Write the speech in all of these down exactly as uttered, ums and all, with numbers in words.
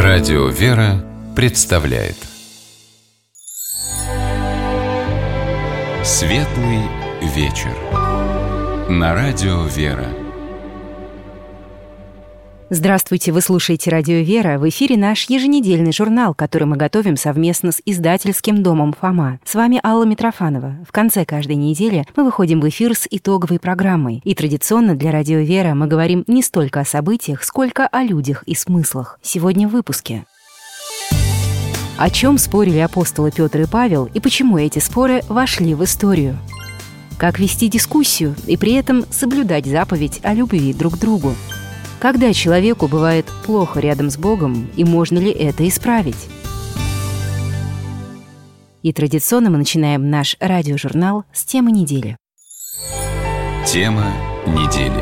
Радио «Вера» представляет Светлый вечер на Радио «Вера». Здравствуйте, вы слушаете «Радио Вера». В эфире наш еженедельный журнал, который мы готовим совместно с издательским домом «Фома». С вами Алла Митрофанова. В конце каждой недели мы выходим в эфир с итоговой программой. И традиционно для «Радио Вера» мы говорим не столько о событиях, сколько о людях и смыслах. Сегодня в выпуске. О чем спорили апостолы Петр и Павел и почему эти споры вошли в историю? Как вести дискуссию и при этом соблюдать заповедь о любви друг к другу? Когда человеку бывает плохо рядом с Богом, и можно ли это исправить? И традиционно мы начинаем наш радиожурнал с темы недели. Тема недели.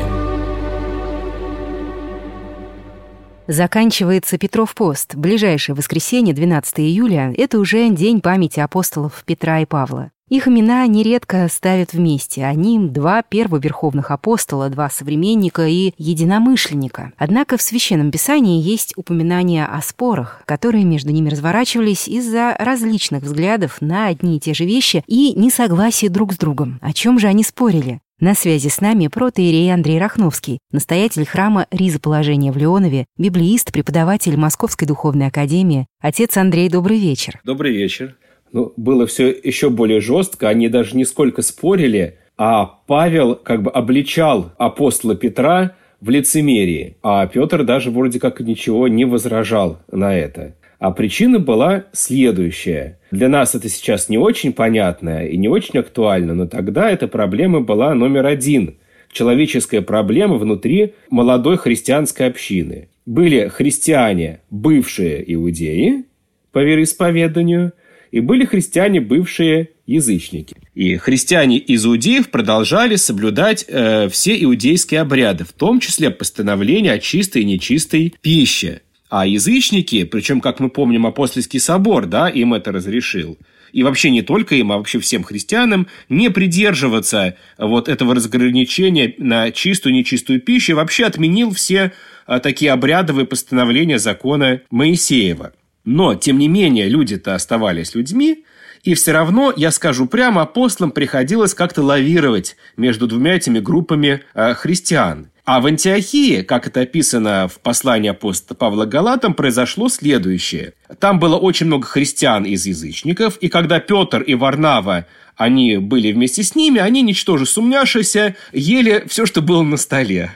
Заканчивается Петров пост. Ближайшее воскресенье, двенадцатого июля, это уже день памяти апостолов Петра и Павла. Их имена нередко ставят вместе. Они — два первоверховных апостола, два современника и единомышленника. Однако в Священном Писании есть упоминания о спорах, которые между ними разворачивались из-за различных взглядов на одни и те же вещи и несогласия друг с другом. О чем же они спорили? На связи с нами протоиерей Андрей Рахновский, настоятель храма Ризоположения в Леонове, библеист, преподаватель Московской духовной академии. Отец Андрей, добрый вечер. Добрый вечер. Ну, было все еще более жестко, они даже не сколько спорили, а Павел как бы обличал апостола Петра в лицемерии, а Петр даже вроде как ничего не возражал на это. А причина была следующая. Для нас это сейчас не очень понятно и не очень актуально, но тогда эта проблема была номер один. Человеческая проблема внутри молодой христианской общины. Были христиане, бывшие иудеи по вероисповеданию, и были христиане, бывшие язычники. И христиане из иудеев продолжали соблюдать э, все иудейские обряды, в том числе постановления о чистой и нечистой пище. А язычники, причем, как мы помним, апостольский собор, да, им это разрешил. И вообще не только им, а вообще всем христианам не придерживаться вот этого разграничения на чистую и нечистую пищу, и вообще отменил все э, такие обрядовые постановления закона Моисеева. Но, тем не менее, люди-то оставались людьми, и все равно, я скажу прямо, апостолам приходилось как-то лавировать между двумя этими группами э, христиан. А в Антиохии, как это описано в послании апостола Павла к Галатам, произошло следующее. Там было очень много христиан из язычников, и когда Петр и Варнава, они были вместе с ними, они, ничтоже сумняшися, ели все, что было на столе.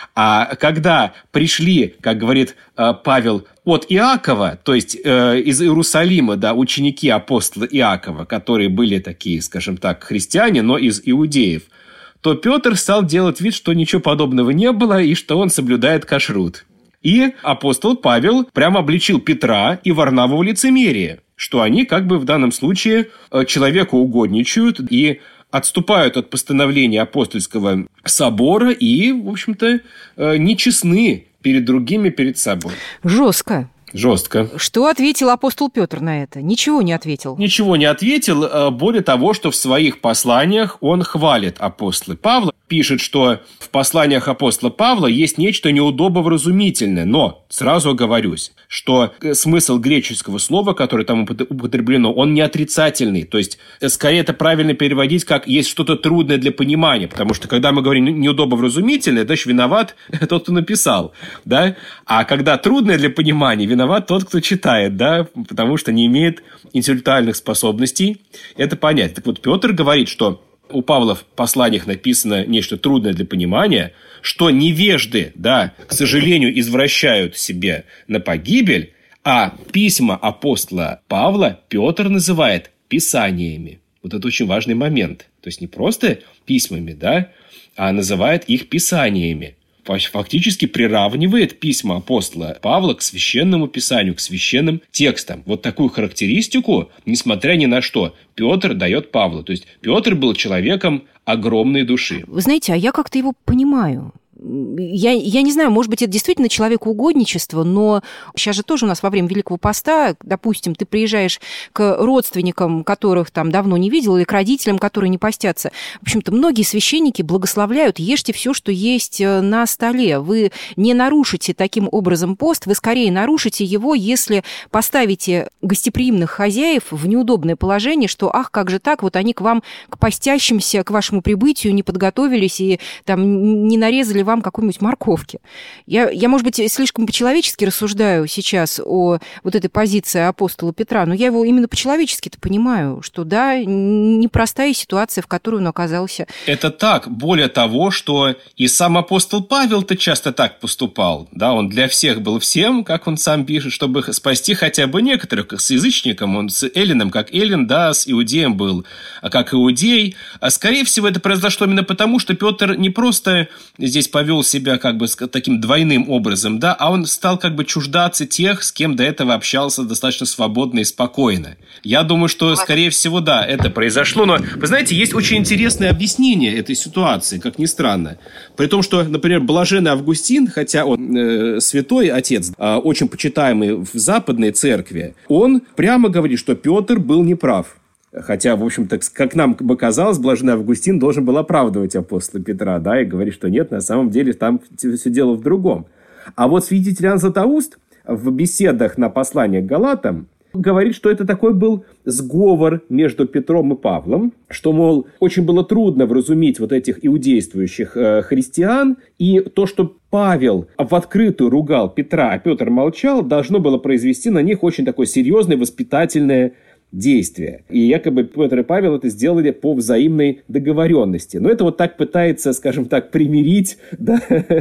А когда пришли, как говорит э, Павел, от Иакова, то есть э, из Иерусалима, да, ученики апостола Иакова, которые были такие, скажем так, христиане, но из иудеев, то Петр стал делать вид, что ничего подобного не было и что он соблюдает кашрут. И апостол Павел прямо обличил Петра и Варнаву в лицемерие, что они как бы в данном случае э, человеку угодничают и отступают от постановления апостольского собора и, в общем-то, нечестны перед другими, перед собой. Жестко. Жестко. Что ответил апостол Петр на это? Ничего не ответил. Ничего не ответил, более того, что в своих посланиях он хвалит апостола Павла, пишет, что в посланиях апостола Павла есть нечто неудобовразумительное, но сразу оговорюсь, что смысл греческого слова, которое там употреблено, он не отрицательный, то есть скорее это правильно переводить как «есть что-то трудное для понимания», потому что когда мы говорим неудобовразумительное, значит виноват тот, кто написал, да, а когда трудное для понимания, виноват тот, кто читает, да, потому что не имеет интеллектуальных способностей это понять. Так вот, Петр говорит, что у Павла в посланиях написано нечто трудное для понимания, что невежды, да, к сожалению, извращают себе на погибель, а письма апостола Павла Петр называет писаниями. Вот это очень важный момент. То есть не просто письмами, да, а называет их писаниями. Фактически приравнивает письма апостола Павла к священному писанию, к священным текстам. Вот такую характеристику, несмотря ни на что, Петр дает Павлу. То есть Петр был человеком огромной души. Вы знаете, а я как-то его понимаю. Я, я не знаю, может быть, это действительно человекоугодничество, но сейчас же тоже у нас во время Великого Поста, допустим, ты приезжаешь к родственникам, которых там давно не видел, или к родителям, которые не постятся. В общем-то, многие священники благословляют: ешьте все, что есть на столе. Вы не нарушите таким образом пост, вы скорее нарушите его, если поставите гостеприимных хозяев в неудобное положение, что, ах, как же так, вот они к вам, к постящимся, к вашему прибытию не подготовились и там не нарезали вам какой-нибудь морковки. Я, я, может быть, слишком по-человечески рассуждаю сейчас о вот этой позиции апостола Петра, но я его именно по-человечески-то понимаю, что, да, непростая ситуация, в которой он оказался. Это так. Более того, что и сам апостол Павел-то часто так поступал. Да, он для всех был всем, как он сам пишет, чтобы спасти хотя бы некоторых, как с язычником, он с эллином, как эллин, да, с иудеем был, а как иудей. А скорее всего, это произошло именно потому, что Петр не просто здесь повел себя как бы таким двойным образом, да, а он стал как бы чуждаться тех, с кем до этого общался достаточно свободно и спокойно. Я думаю, что, скорее всего, да, это произошло. Но, вы знаете, есть очень интересное объяснение этой ситуации, как ни странно. При том, что, например, блаженный Августин, хотя он э, святой отец, э, очень почитаемый в западной церкви, он прямо говорит, что Петр был неправ. Хотя, в общем-то, как нам бы казалось, блаженный Августин должен был оправдывать апостола Петра, да, и говорить, что нет, на самом деле там все дело в другом. А вот святитель Иоанн Златоуст в беседах на послание к Галатам говорит, что это такой был сговор между Петром и Павлом, что, мол, очень было трудно вразумить вот этих иудействующих э, христиан, и то, что Павел в открытую ругал Петра, а Петр молчал, должно было произвести на них очень такое серьезное воспитательное действия. И якобы Петр и Павел это сделали по взаимной договоренности. Но это вот так пытается, скажем так, примирить, да,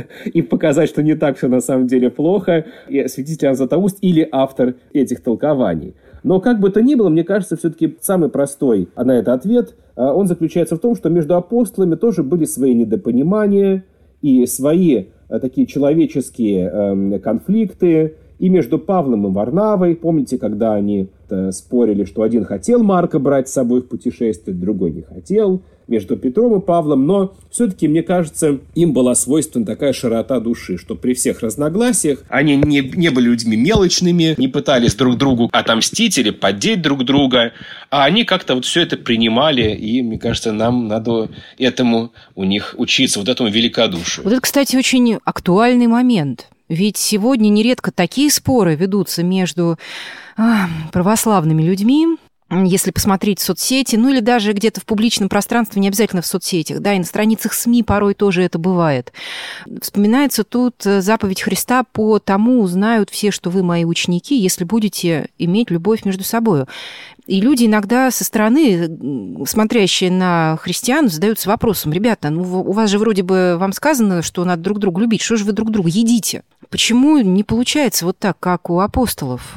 и показать, что не так все на самом деле плохо, и святитель Иоанн Златоуст или автор этих толкований. Но как бы то ни было, мне кажется, все-таки самый простой на это ответ, он заключается в том, что между апостолами тоже были свои недопонимания и свои такие человеческие конфликты, и между Павлом и Варнавой. Помните, когда они спорили, что один хотел Марка брать с собой в путешествие, другой не хотел. Между Петром и Павлом. Но все-таки, мне кажется, им была свойственна такая широта души, что при всех разногласиях они не, не были людьми мелочными, не пытались друг другу отомстить или поддеть друг друга, а они как-то вот все это принимали, и, мне кажется, нам надо этому у них учиться, вот этому великодушию. Вот это, кстати, очень актуальный момент. Ведь сегодня нередко такие споры ведутся между а, православными людьми, если посмотреть в соцсети, ну или даже где-то в публичном пространстве, не обязательно в соцсетях, да, и на страницах СМИ порой тоже это бывает. Вспоминается тут заповедь Христа: по тому узнают все, что вы мои ученики, если будете иметь любовь между собой. И люди иногда со стороны, смотрящие на христиан, задаются вопросом: ребята, ну у вас же вроде бы вам сказано, что надо друг друга любить, что же вы друг друга едите? Почему не получается вот так, как у апостолов?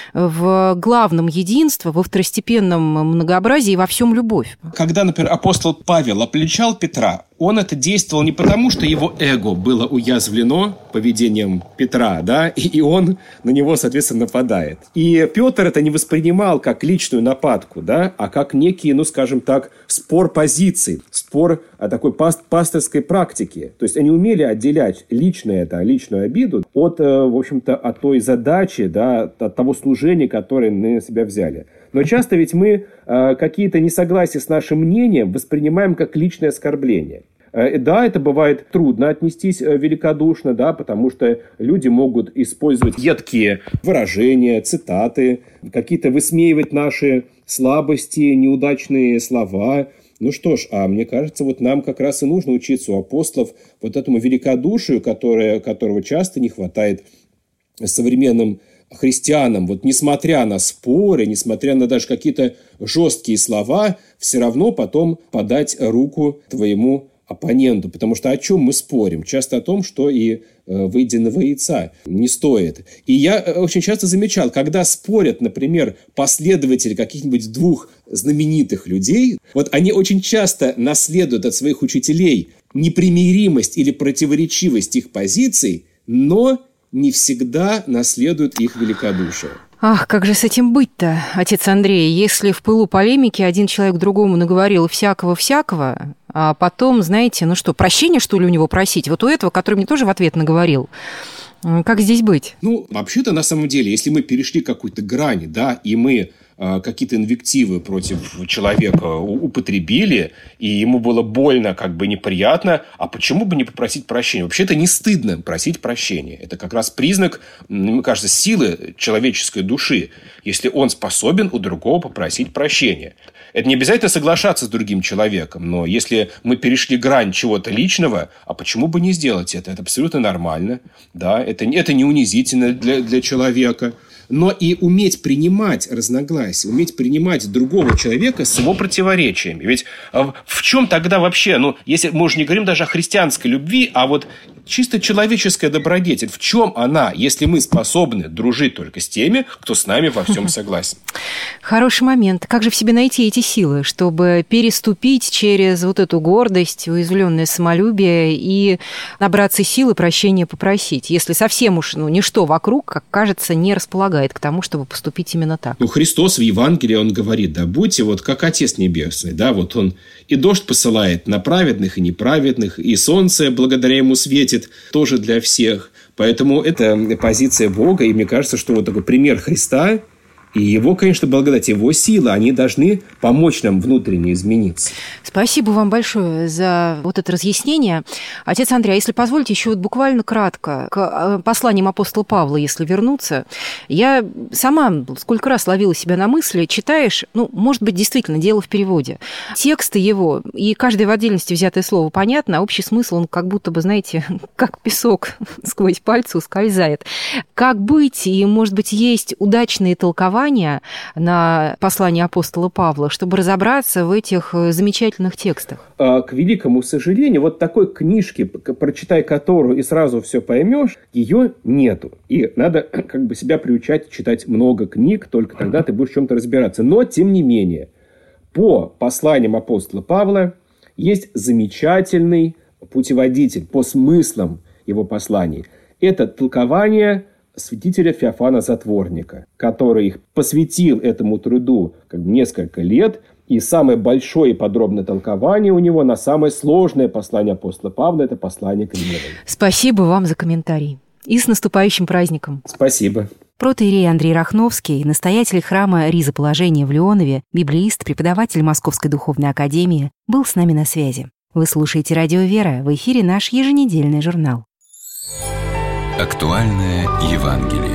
В главном единство, во второстепенном многообразии, во всем любовь. Когда, например, апостол Павел обличал Петра, он это действовал не потому, что его эго было уязвлено поведением Петра, да, и, и он на него, соответственно, нападает. И Петр это не воспринимал как личную нападку, да, а как некий, ну, скажем так, спор позиций, спор о такой паст- пасторской практике. То есть они умели отделять личное это, личную обиду от, в общем-то, от той задачи, да, от того служения, которое на себя взяли. Но часто ведь мы э, какие-то несогласия с нашим мнением воспринимаем как личное оскорбление. Э, да, это бывает трудно отнестись э, великодушно, да, потому что люди могут использовать едкие выражения, цитаты, какие-то высмеивать наши слабости, неудачные слова. Ну что ж, а мне кажется, вот нам как раз и нужно учиться у апостолов вот этому великодушию, которое, которого часто не хватает современным христианам. Вот несмотря на споры, несмотря на даже какие-то жесткие слова, все равно потом подать руку твоему оппоненту. Потому что о чем мы спорим? Часто о том, что и э, выеденного яйца не стоит. И я очень часто замечал, когда спорят, например, последователи каких-нибудь двух знаменитых людей, вот они очень часто наследуют от своих учителей непримиримость или противоречивость их позиций, но не всегда наследуют их великодушие. Ах, как же с этим быть-то, отец Андрей? Если в пылу полемики один человек другому наговорил всякого-всякого, а потом, знаете, ну что, прощения, что ли, у него просить? Вот у этого, который мне тоже в ответ наговорил. Как здесь быть? Ну, вообще-то, на самом деле, если мы перешли какую-то грань, да, и мы э, какие-то инвективы против человека употребили, и ему было больно, как бы неприятно, а почему бы не попросить прощения? Вообще-то не стыдно просить прощения. Это как раз признак, мне кажется, силы человеческой души, если он способен у другого попросить прощения. Это не обязательно соглашаться с другим человеком, но если мы перешли грань чего-то личного, а почему бы не сделать это? Это абсолютно нормально, да, это, это не унизительно для, для человека. Но и уметь принимать разногласия, уметь принимать другого человека с его противоречиями. Ведь в чем тогда вообще, ну, если мы уже не говорим даже о христианской любви, а вот чисто человеческая добродетель, в чем она, если мы способны дружить только с теми, кто с нами во всем согласен? Хороший момент. Как же в себе найти эти силы, чтобы переступить через вот эту гордость, уязвленное самолюбие и набраться силы прощения попросить, если совсем уж ну, ничто вокруг, как кажется, не располагает к тому, чтобы поступить именно так? Ну, Христос в Евангелии, он говорит, да, будьте вот как Отец Небесный, да, вот он и дождь посылает на праведных и неправедных, и солнце благодаря ему светит тоже для всех. Поэтому это позиция Бога, и мне кажется, что вот такой пример Христа и его, конечно, благодать, его сила, они должны помочь нам внутренне измениться. Спасибо вам большое за вот это разъяснение. Отец Андрей, а если позволите, еще вот буквально кратко к посланиям апостола Павла, если вернуться. Я сама сколько раз ловила себя на мысли, читаешь, ну, может быть, действительно, дело в переводе. Тексты его, и каждое в отдельности взятое слово понятно, а общий смысл, он как будто бы, знаете, как песок сквозь пальцы ускользает. Как быть, и, может быть, есть удачные толкования на послание апостола Павла, чтобы разобраться в этих замечательных текстах? К великому сожалению, вот такой книжки, прочитай которую и сразу все поймешь, ее нету. И надо как бы себя приучать читать много книг, только тогда ты будешь в чем-то разбираться. Но, тем не менее, по посланиям апостола Павла есть замечательный путеводитель по смыслам его посланий. Это толкование святителя Феофана Затворника, который посвятил этому труду как бы несколько лет, и самое большое и подробное толкование у него на самое сложное послание апостола Павла – это послание к римлянам. Спасибо вам за комментарий. И с наступающим праздником. Спасибо. Протоиерей Андрей Рахновский, настоятель храма Ризоположения в Леонове, библеист, преподаватель Московской духовной академии, был с нами на связи. Вы слушаете «Радио Вера», в эфире наш еженедельный журнал. Актуальное Евангелие.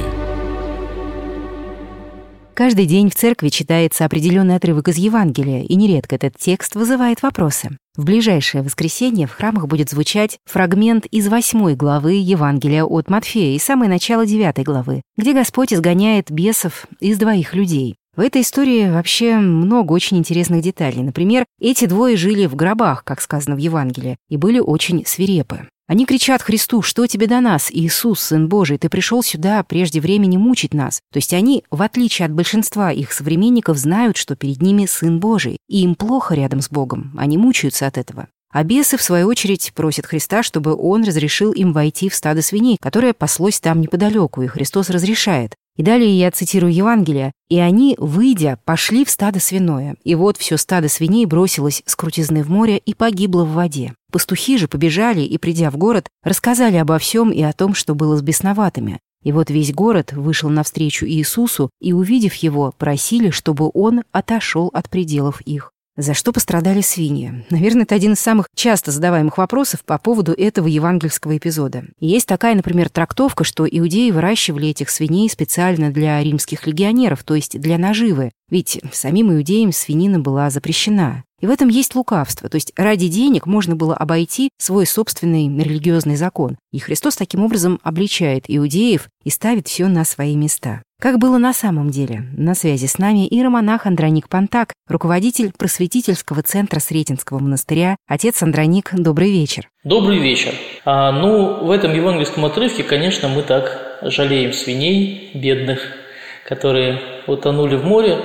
Каждый день в церкви читается определенный отрывок из Евангелия, и нередко этот текст вызывает вопросы. В ближайшее воскресенье в храмах будет звучать фрагмент из восьмой главы Евангелия от Матфея и самое начало девятой главы, где Господь изгоняет бесов из двоих людей. В этой истории вообще много очень интересных деталей. Например, эти двое жили в гробах, как сказано в Евангелии, и были очень свирепы. Они кричат Христу: «Что тебе до нас, Иисус, Сын Божий? Ты пришел сюда прежде времени мучить нас». То есть они, в отличие от большинства их современников, знают, что перед ними Сын Божий, и им плохо рядом с Богом, они мучаются от этого. А бесы, в свою очередь, просят Христа, чтобы он разрешил им войти в стадо свиней, которое паслось там неподалеку, и Христос разрешает. И далее я цитирую Евангелие. «И они, выйдя, пошли в стадо свиное. И вот все стадо свиней бросилось с крутизны в море и погибло в воде. Пастухи же побежали и, придя в город, рассказали обо всем и о том, что было с бесноватыми. И вот весь город вышел навстречу Иисусу, и, увидев его, просили, чтобы он отошел от пределов их». За что пострадали свиньи? Наверное, это один из самых часто задаваемых вопросов по поводу этого евангельского эпизода. И есть такая, например, трактовка, что иудеи выращивали этих свиней специально для римских легионеров, то есть для наживы, ведь самим иудеям свинина была запрещена. И в этом есть лукавство, то есть ради денег можно было обойти свой собственный религиозный закон. И Христос таким образом обличает иудеев и ставит все на свои места. Как было на самом деле? На связи с нами иеромонах Андроник Пантак, руководитель просветительского центра Сретенского монастыря. Отец Андроник, добрый вечер. Добрый вечер. А, ну, в этом евангельском отрывке, конечно, мы так жалеем свиней бедных, которые утонули в море,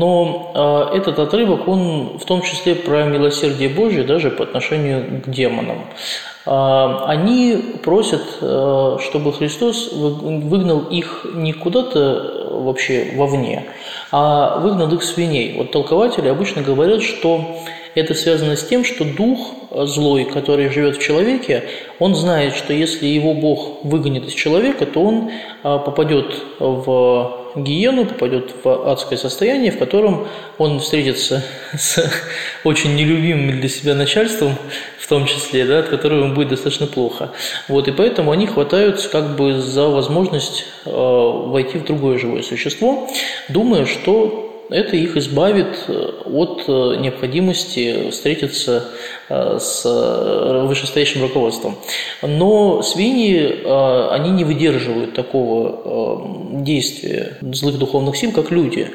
но э, этот отрывок, он в том числе про милосердие Божие даже по отношению к демонам. Э, они просят, э, чтобы Христос выгнал их не куда-то вообще вовне, а выгнал их свиней. Вот толкователи обычно говорят, что это связано с тем, что дух злой, который живет в человеке, он знает, что если его Бог выгонит из человека, то он попадет в гиену, попадет в адское состояние, в котором он встретится с очень нелюбимым для себя начальством, в том числе, да, от которого ему будет достаточно плохо. Вот, и поэтому они хватаются как бы за возможность э, войти в другое живое существо, думая, что это их избавит от необходимости встретиться с вышестоящим руководством. Но свиньи, они не выдерживают такого действия злых духовных сил, как люди.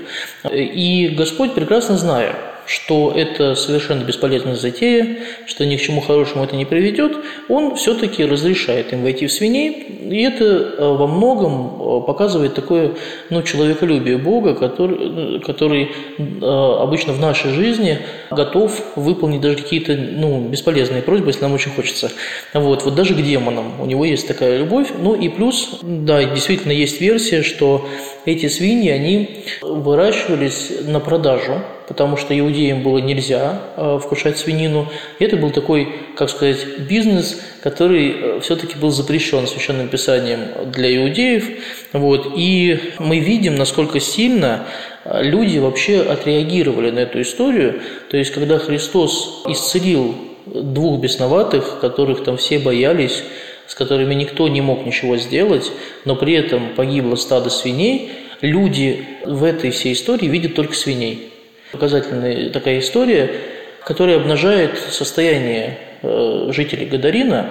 И Господь, прекрасно зная, что это совершенно бесполезная затея, что ни к чему хорошему это не приведет, он все-таки разрешает им войти в свиней, и это во многом показывает такое, ну, человеколюбие Бога, который, который обычно в нашей жизни готов выполнить даже какие-то, ну, бесполезные просьбы, если нам очень хочется. Вот, вот даже к демонам у него есть такая любовь. Ну и плюс, да, действительно есть версия, что эти свиньи, они выращивались на продажу, потому что иудеям было нельзя э, вкушать свинину. И это был такой, как сказать, бизнес, который все-таки был запрещен Священным Писанием для иудеев. Вот. И мы видим, насколько сильно люди вообще отреагировали на эту историю. То есть, когда Христос исцелил двух бесноватых, которых там все боялись, с которыми никто не мог ничего сделать, но при этом погибло стадо свиней, люди в этой всей истории видят только свиней. Показательная такая история, которая обнажает состояние жителей Гадарина.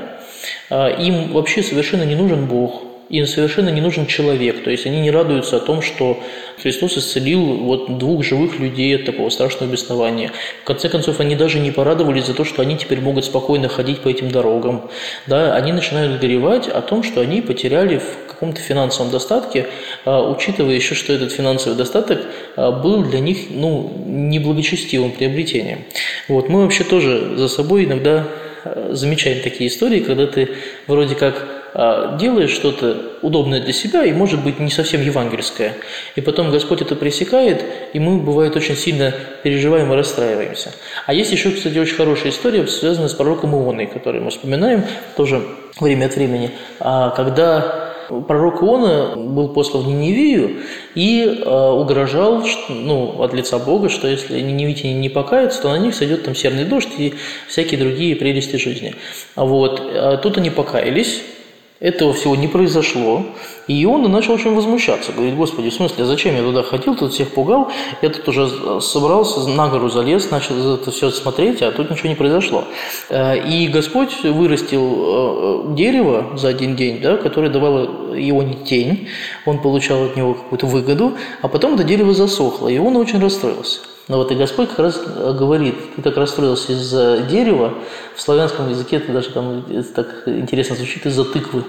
Им вообще совершенно не нужен Бог, им совершенно не нужен человек. То есть они не радуются о том, что Христос исцелил вот двух живых людей от такого страшного беснования. В конце концов, они даже не порадовались за то, что они теперь могут спокойно ходить по этим дорогам. Да, они начинают горевать о том, что они потеряли в каком-то финансовом достатке, учитывая еще, что этот финансовый достаток был для них, ну, неблагочестивым приобретением. Вот. Мы вообще тоже за собой иногда замечаем такие истории, когда ты вроде как делаешь что-то удобное для себя и, может быть, не совсем евангельское. И потом Господь это пресекает, и мы, бывает, очень сильно переживаем и расстраиваемся. А есть еще, кстати, очень хорошая история, связанная с пророком Ионой, которую мы вспоминаем тоже время от времени, когда пророк Иона был послан в Ниневию и э, угрожал, что, ну, от лица Бога, что если ниневитяне не покаются, то на них сойдет там серный дождь и всякие другие прелести жизни. Вот. А тут они покаялись. Этого всего не произошло, и Иона начал очень возмущаться. Говорит: Господи, в смысле, зачем я туда ходил, тут всех пугал, я тут уже собрался, на гору залез, начал это все смотреть, а тут ничего не произошло. И Господь вырастил дерево за один день, да, которое давало Ионе тень, он получал от него какую-то выгоду, а потом это дерево засохло, и он очень расстроился. Но вот и Господь как раз говорит: ты так расстроился из-за дерева, в славянском языке это даже там это так интересно звучит, из-за тыквы.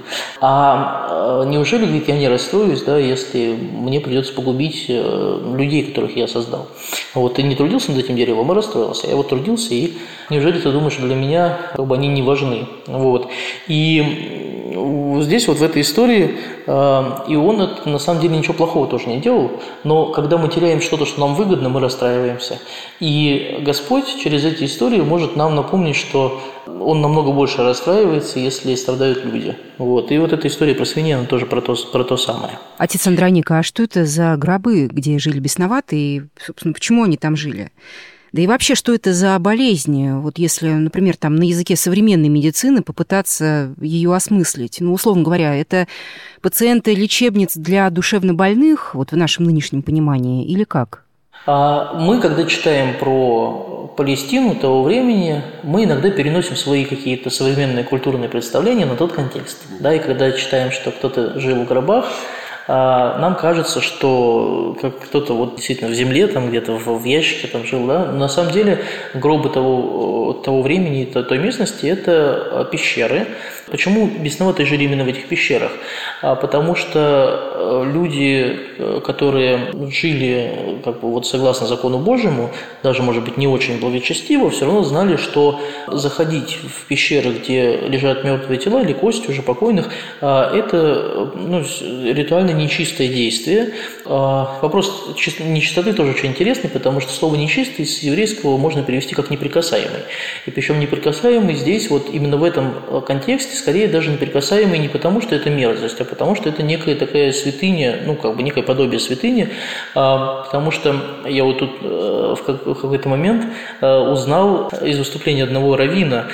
А неужели, говорит, я не расстроюсь, да, если мне придется погубить людей, которых я создал? Вот ты не трудился над этим деревом, а расстроился. Я вот трудился, и неужели ты думаешь, что для меня как бы они не важны? Вот. И здесь вот в этой истории Иона на самом деле ничего плохого тоже не делал, но когда мы теряем что-то, что нам выгодно, мы расстраиваемся. И Господь через эти истории может нам напомнить, что Он намного больше расстраивается, если страдают люди. Вот. И вот эта история про свиней, она тоже про то, про то самое. Отец Андроника, а что это за гробы, где жили бесноватые, и, собственно, почему они там жили? Да и вообще, что это за болезнь? Вот если, например, там на языке современной медицины попытаться ее осмыслить. Ну, условно говоря, это пациенты лечебниц для душевнобольных, вот в нашем нынешнем понимании, или как? А мы, когда читаем про Палестину того времени, мы иногда переносим свои какие-то современные культурные представления на тот контекст. Да, и когда читаем, что кто-то жил в гробах, нам кажется, что как кто-то вот действительно в земле, там где-то в, в ящике там жил, да, но на самом деле гробы того, того времени, той местности – это пещеры. Почему бесноватые жили именно в этих пещерах? Потому что люди, которые жили как бы вот согласно закону Божьему, даже, может быть, не очень благочестиво, все равно знали, что заходить в пещеры, где лежат мертвые тела или кости уже покойных, это, ну, ритуальное нечистое действие. Вопрос нечистоты тоже очень интересный, потому что слово «нечистый» с еврейского можно перевести как «неприкасаемый». И причем неприкасаемый здесь вот именно в этом контексте скорее даже неприкасаемый не потому, что это мерзость, а потому что это некая такая святыня, ну как бы некое подобие святыни, потому что я вот тут в какой-то момент узнал из выступления одного раввина,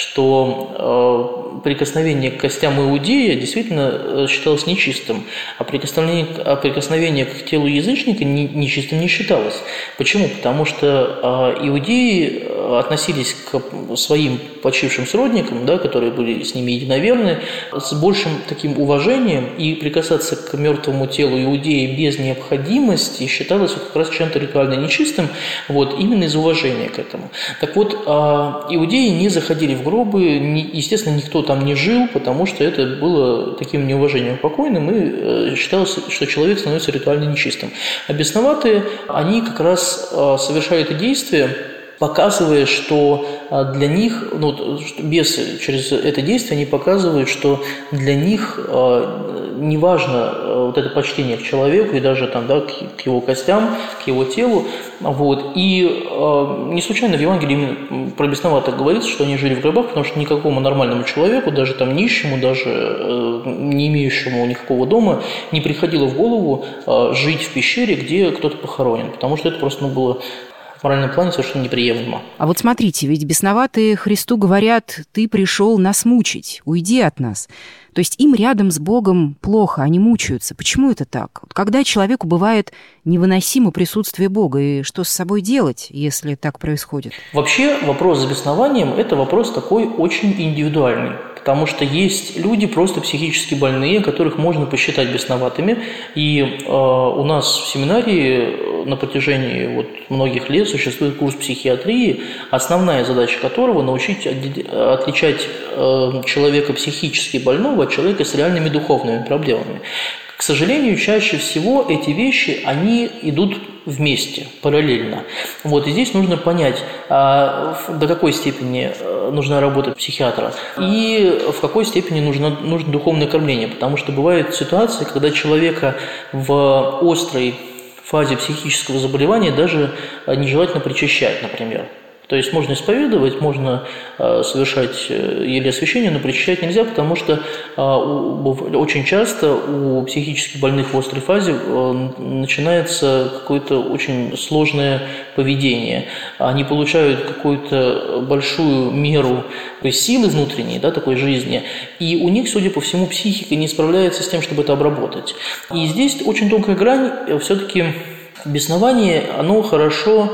что прикосновение к костям иудея действительно считалось нечистым, а прикосновение, а прикосновение к телу язычника нечистым не считалось. Почему? Потому что иудеи относились к своим почившим сродникам, да, которые были с ними единоверны, с большим таким уважением, и прикасаться к мертвому телу иудея без необходимости считалось как раз чем-то ритуально нечистым, вот, именно из уважения к этому. Так вот, иудеи не заходили в гробы, естественно, никто там не жил, потому что это было таким неуважением покойным, и считалось, что человек становится ритуально нечистым. А бесноватые, они как раз совершают это действие, показывая, что для них, ну, бесы через это действие, они показывают, что для них не важно вот это почтение к человеку и даже там, да, к его костям, к его телу. Вот. И не случайно в Евангелии про бесноватых говорится, что они жили в гробах, потому что никакому нормальному человеку, даже там нищему, даже не имеющему никакого дома, не приходило в голову жить в пещере, где кто-то похоронен, потому что это просто, ну, было в моральном плане совершенно неприемлемо. А вот смотрите, ведь бесноватые Христу говорят: «Ты пришел нас мучить, уйди от нас». То есть им рядом с Богом плохо, они мучаются. Почему это так? Когда человеку бывает невыносимо присутствие Бога, и что с собой делать, если так происходит? Вообще вопрос с беснованием – это вопрос такой очень индивидуальный. Потому что есть люди просто психически больные, которых можно посчитать бесноватыми. И э, у нас в семинарии на протяжении вот многих лет существует курс психиатрии, основная задача которого – научить отличать э, человека психически больного от человека с реальными духовными проблемами. К сожалению, чаще всего эти вещи, они идут вместе, параллельно. Вот, и здесь нужно понять, а, до какой степени нужна работа психиатра и в какой степени нужно, нужно духовное кормление, потому что бывают ситуации, когда человека в острой фазе психического заболевания даже нежелательно причащать, например. То есть можно исповедовать, можно э, совершать еле освящение, но причащать нельзя, потому что э, у, очень часто у психически больных в острой фазе э, начинается какое-то очень сложное поведение. Они получают какую-то большую меру силы внутренней, да, такой жизни, и у них, судя по всему, психика не справляется с тем, чтобы это обработать. И здесь очень тонкая грань, все-таки беснование, оно хорошо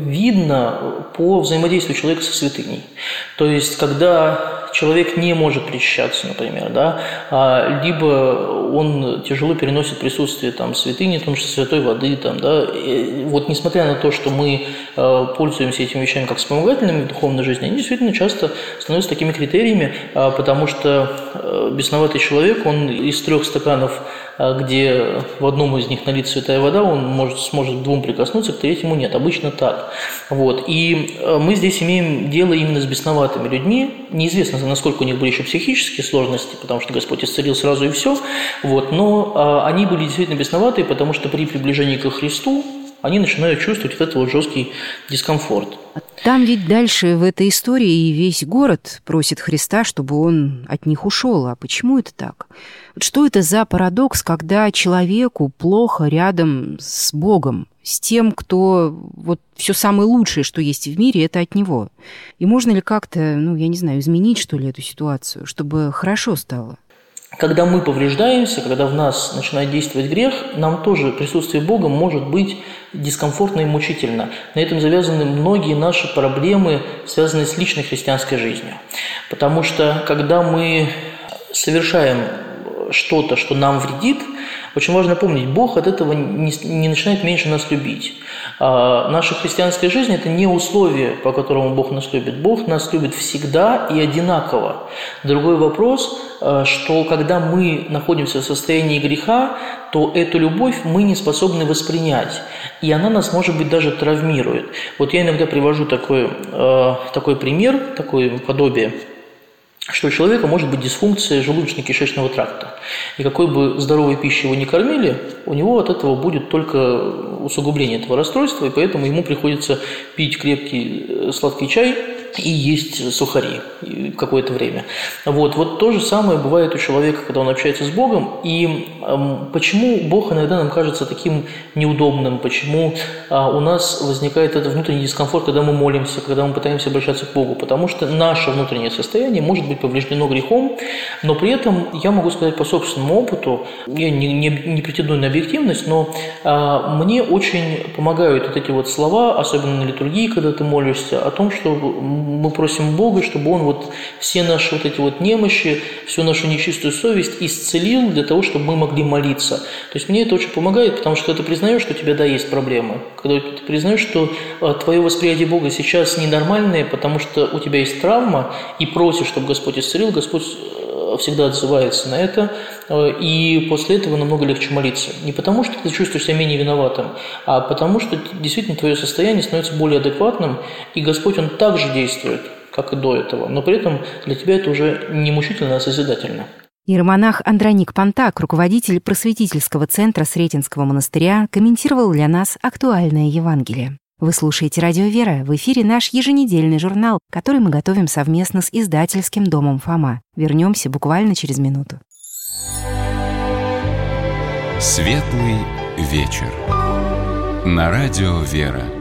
видно по взаимодействию человека со святыней. То есть, когда человек не может причащаться, например, да, либо он тяжело переносит присутствие там, святыни, потому что святой воды, там, да, и вот несмотря на то, что мы пользуемся этими вещами как вспомогательными в духовной жизни, они действительно часто становятся такими критериями, потому что бесноватый человек, он из трех стаканов, где в одном из них налит святая вода, он может, сможет к двум прикоснуться, к третьему нет. Обычно так. Вот. И мы здесь имеем дело именно с бесноватыми людьми. Неизвестно, насколько у них были еще психические сложности, потому что Господь исцелил сразу и все. Вот. Но они были действительно бесноватые, потому что при приближении ко Христу они начинают чувствовать вот этот вот жесткий дискомфорт. Там ведь дальше в этой истории и весь город просит Христа, чтобы он от них ушел. А почему это так? Что это за парадокс, когда человеку плохо рядом с Богом, с тем, кто вот все самое лучшее, что есть в мире, это от него? И можно ли как-то, ну, я не знаю, изменить, что ли, эту ситуацию, чтобы хорошо стало? Когда мы повреждаемся, когда в нас начинает действовать грех, нам тоже присутствие Бога может быть дискомфортно и мучительно. На этом завязаны многие наши проблемы, связанные с личной христианской жизнью. Потому что когда мы совершаем что-то, что нам вредит, очень важно помнить, Бог от этого не, не начинает меньше нас любить. А наша христианская жизнь – это не условие, по которому Бог нас любит. Бог нас любит всегда и одинаково. Другой вопрос, что когда мы находимся в состоянии греха, то эту любовь мы не способны воспринять. И она нас, может быть, даже травмирует. Вот я иногда привожу такой, такой пример, такое подобие, что у человека может быть дисфункция желудочно-кишечного тракта. И какой бы здоровой пищей его ни кормили, у него от этого будет только усугубление этого расстройства, и поэтому ему приходится пить крепкий сладкий чай и есть сухари какое-то время. Вот, вот то же самое бывает у человека, когда он общается с Богом. И эм, почему Бог иногда нам кажется таким неудобным, почему э, у нас возникает этот внутренний дискомфорт, когда мы молимся, когда мы пытаемся обращаться к Богу? Потому что наше внутреннее состояние может быть повреждено грехом, но при этом я могу сказать по собственному опыту, я не, не, не претендую на объективность, но э, мне очень помогают вот эти вот слова, особенно на литургии, когда ты молишься, о том, что мы просим Бога, чтобы Он вот все наши вот эти вот немощи, всю нашу нечистую совесть исцелил для того, чтобы мы могли молиться. То есть мне это очень помогает, потому что ты признаешь, что у тебя, да, есть проблемы. Когда ты признаешь, что твое восприятие Бога сейчас ненормальное, потому что у тебя есть травма, и просишь, чтобы Господь исцелил, Господь всегда отзывается на это, и после этого намного легче молиться. Не потому, что ты чувствуешь себя менее виноватым, а потому, что действительно твое состояние становится более адекватным, и Господь, Он так же действует, как и до этого, но при этом для тебя это уже не мучительно, а созидательно. Иеромонах Андроник Пантак, руководитель просветительского центра Сретенского монастыря, комментировал для нас актуальное Евангелие. Вы слушаете «Радио Вера», в эфире наш еженедельный журнал, который мы готовим совместно с издательским домом «Фома». Вернемся буквально через минуту. Светлый вечер. На радио «Вера».